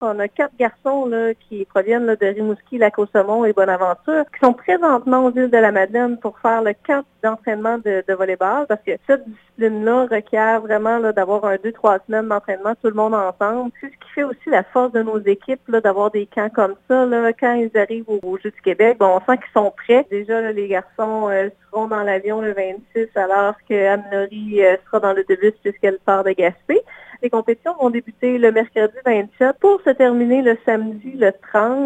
On a 4 garçons là, qui proviennent là, de Rimouski, Lac-Saumon et Bonaventure, qui sont présentement aux îles de la Madeleine pour faire le camp d'entraînement de volleyball, parce que cette discipline-là requiert vraiment là, d'avoir 2-3 semaines d'entraînement, tout le monde ensemble. C'est ce qui fait aussi la force de nos équipes, là, d'avoir des camps comme ça. Là, quand ils arrivent aux Jeux du Québec, bon, on sent qu'ils sont prêts. Déjà, là, les garçons seront dans l'avion le 26, alors que Anne-Laurie sera dans l'autobus puisqu'elle part de Gaspé. Les compétitions vont débuter le mercredi 27 pour se terminer le samedi le 30.